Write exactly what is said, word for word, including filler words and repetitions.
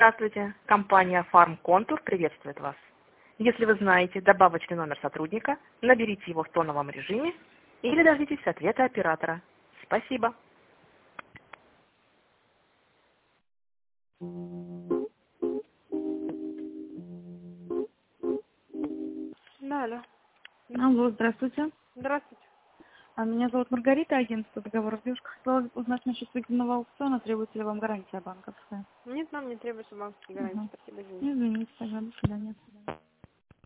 Здравствуйте. Компания FarmContour приветствует вас. Если вы знаете добавочный номер сотрудника, наберите его в тоновом режиме или дождитесь ответа оператора. Спасибо. Да, алло. Алло, здравствуйте. Здравствуйте. А, Меня зовут Маргарита, агентство договоров девушка. Хотела узнать насчет свадебного аукциона, требуется ли вам гарантия банковская? Нет, нам не требуется банковской гарантии. Угу. Спасибо, извините. Извините, пожалуйста, до свидания.